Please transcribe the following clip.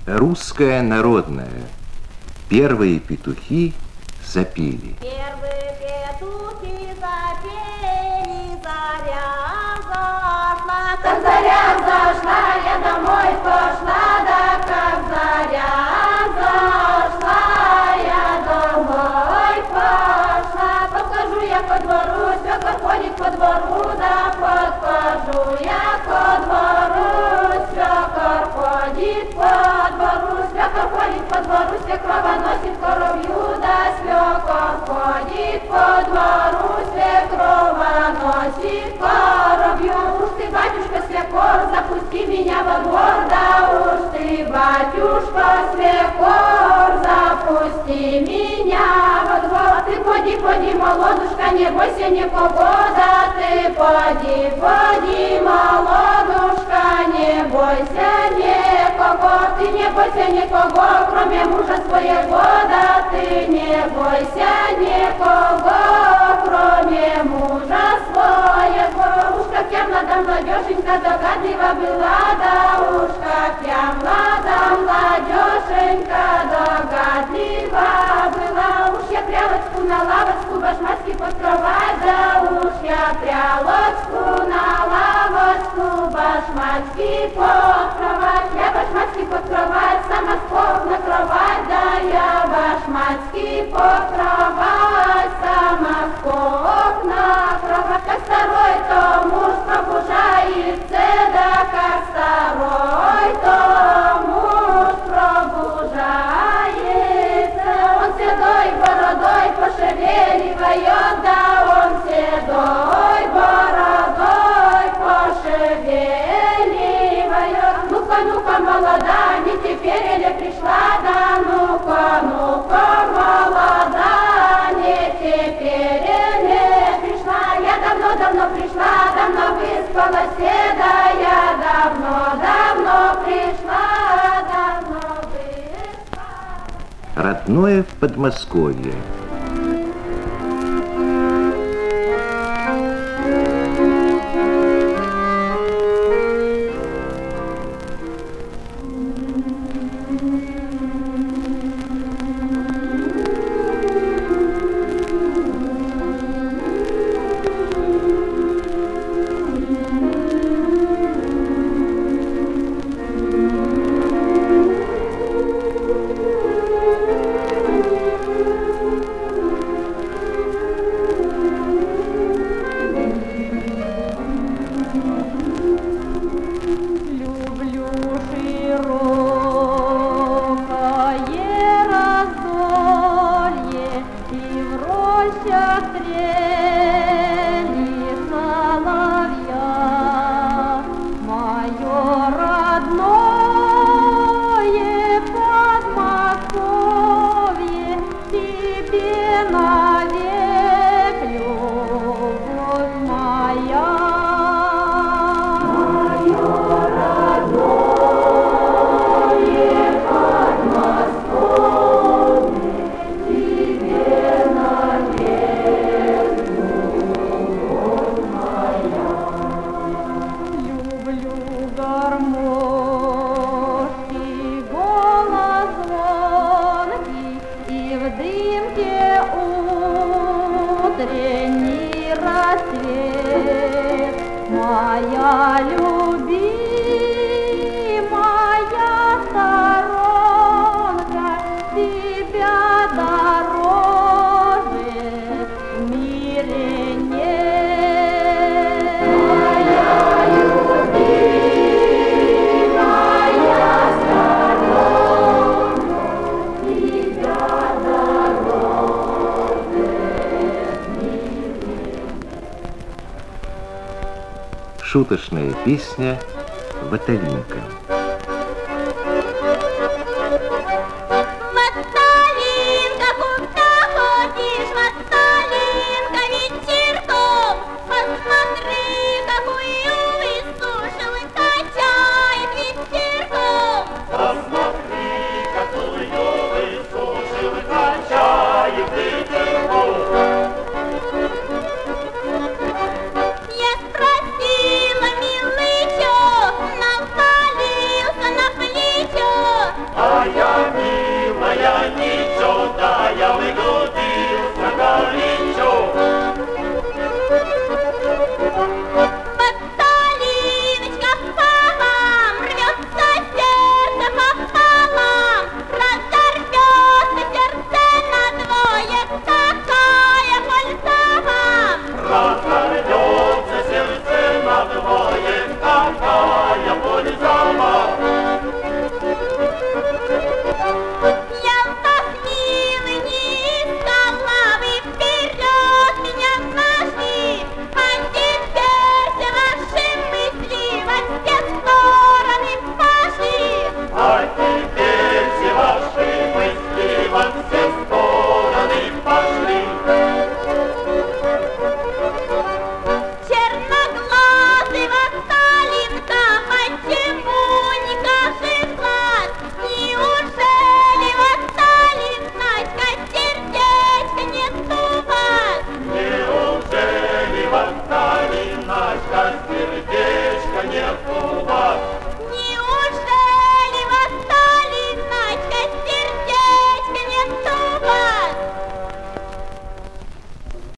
Русская народная. Первые петухи запели. Первые петухи запели, заря зашла. Как заря зашла, я домой пошла, да как заря зашла, я домой пошла. Подхожу я ко двору, свекор ходит по двору, да подхожу я ко двору, свекор ходит по двору, свекор ходит по двору, свекрова носит коровью, да свекор ходит по двору, свекрова носит коровью. Уж ты, батюшка, свекор, запусти меня во двор, да уж ты, батюшка, свекор, запусти меня во двор. Ты поди, молодушка, не бойся никого, да ты поди, молодушка, не бойся никого, ты не бойся никого, кроме мужа своего, да ты не бойся никого, кроме мужа своего. Уж как я младешенька, догадлива была, да уж как я младешенька, догадлива была. Уж я прялочку на лавочку, башмачки под кровать, да уж я прялочку на лавочку, башмачки под кровать. Я башмачки под кровать, сама скок на кровать, да я башмачки под кровать, сама скок на кровать. Как старой, то муж пробужается, да как старой, то муж пробужается. Он седой бородой пошевеливает, да он седой бородой пошевеливает. Ну-ка, молода, не теперь ли пришла, да ну-ка, молода, не теперь ли пришла. Я давно пришла, давно выспалась, да я давно пришла, давно выспалась. Родное Подмосковье. Утренний рассвет, моя любимая сторонка, тебя дороже в мире нет. Моя любимая сторонка, тебя дороже. Шуточная песня «Ваталинка».